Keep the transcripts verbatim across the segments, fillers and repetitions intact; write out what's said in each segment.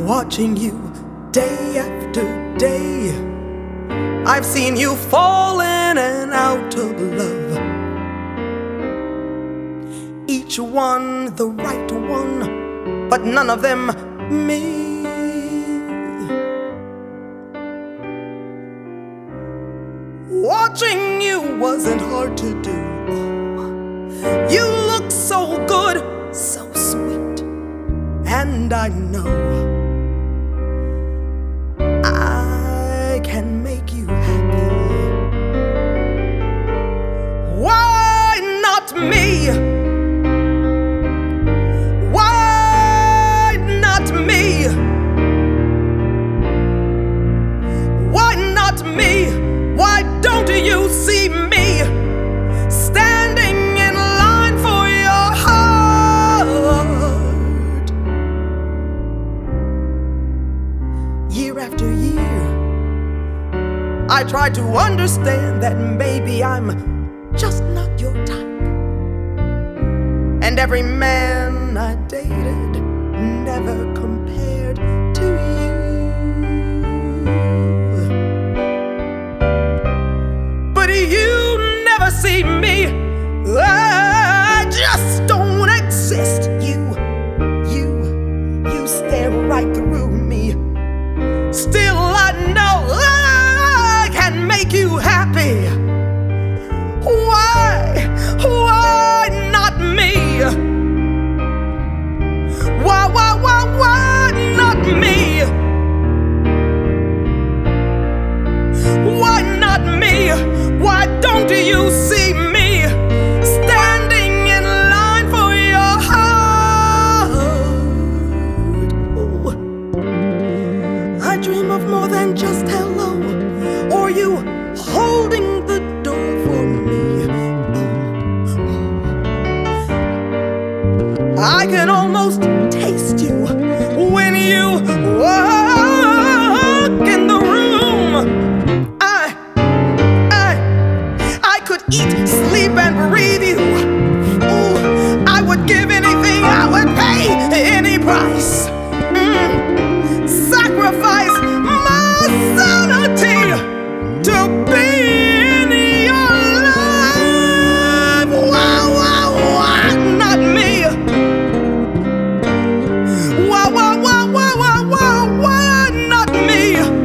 watching you day after day. I've seen you fall in and out of love, each one the right one, but none of them me. Watching you wasn't hard to do. You look so good, so sweet, and I know I can make you happy. Why not me? Why not me? Why not me? Why don't you see me standing in line for your heart? Year after year, I try to understand that maybe I'm just not your type, and every man I dated never compared to you. But you never see me, I just don't exist. You, you, you stare right through me. Still I know I can make you happy. Why, why not me? Why, why, why, why not me? Why not me? Why don't you see me standing in line for your heart? Ooh. I dream of more than just hello, or you holding the door for me. I can almost taste you when you walk in the room. I, I, I could eat, sleep, and breathe you. Ooh, I would give anything, I would pay any price. Mm. Sacrifice my sanity to be in your life. Why, why, why not me? Why, why, why, why, why, why, why not me?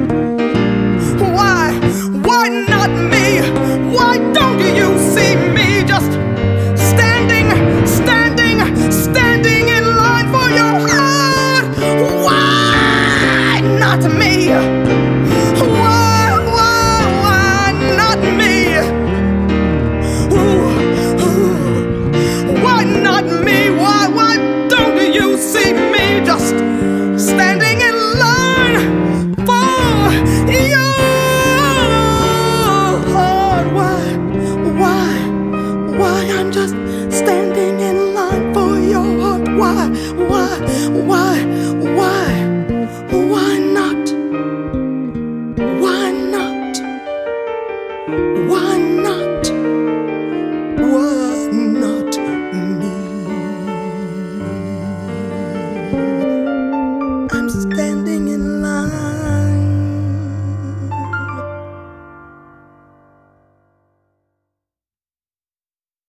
Why, why not me? Why don't you see me just standing, standing, standing in line for your heart? Why not me? Why, why, why not me? Ooh, ooh. Why not me? Why, why don't you see me just standing in line for your heart? Why, why, why I'm just standing in line for your heart? Why, why, why, why, why not? Why not? Why not? Why not me? I'm standing